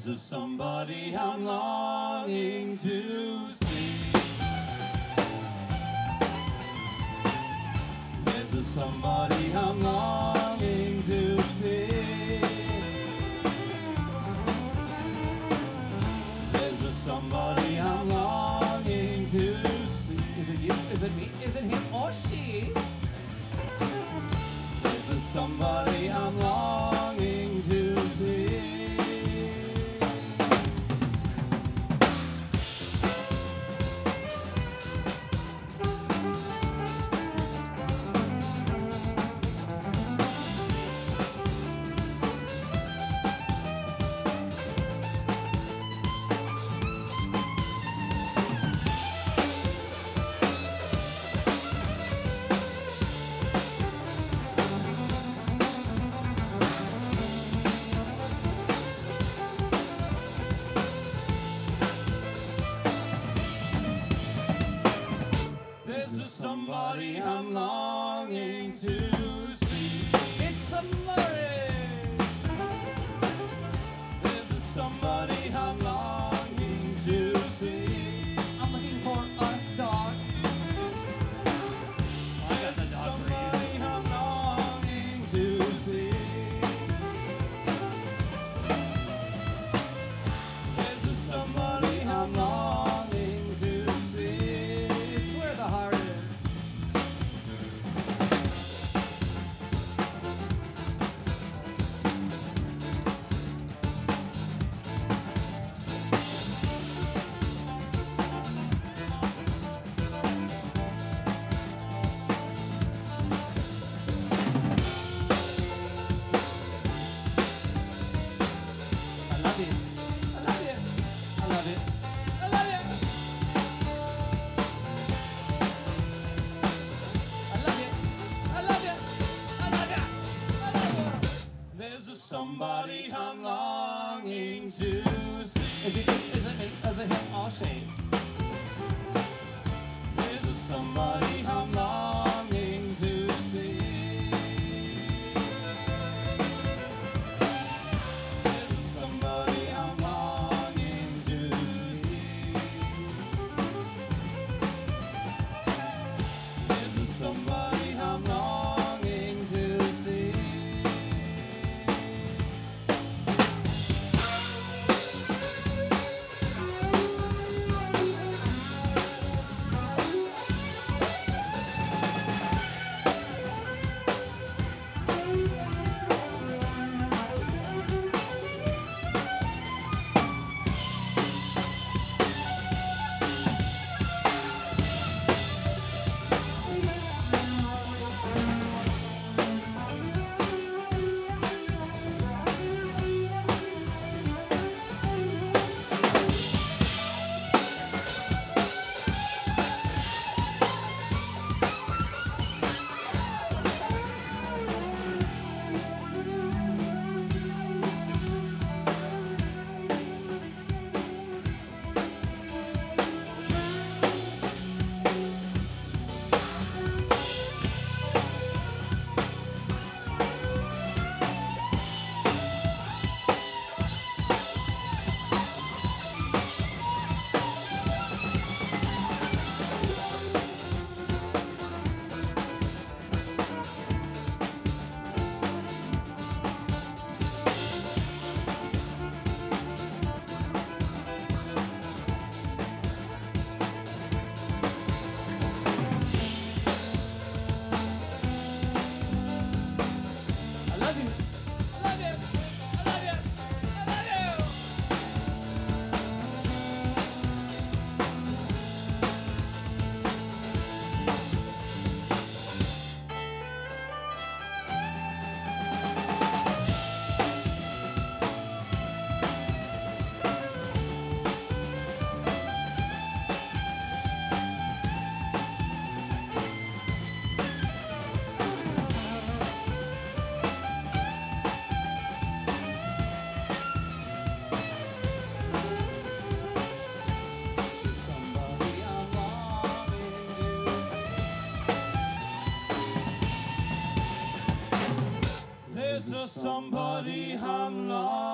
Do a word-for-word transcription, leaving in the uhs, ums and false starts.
There's a somebody I'm longing to see. There's a somebody I'm longing to see. There's a somebody I'm longing to see. Is it you? Is it me? Is it him or she? There's a somebody I'm longing to see. There's a somebody I'm longing to see. It's somebody. There's a somebody I'm longing to see. I'm looking for a dog. I got the dog for you. Somebody I'm longing to see. There's a somebody I'm longing to see. It's where the heart is. I love it. I love it. I love it. I love it. I love it. I love it. I love it. I love it. There's a somebody I'm longing to see. Is it, is it, is it him or she? There's a somebody I'm longing to see. There's a somebody I'm longing to see. There's a somebody I'm longing to see. I love you. I love you. I love you. I love you. Somebody I'm longing to see. There's a somebody I'm longing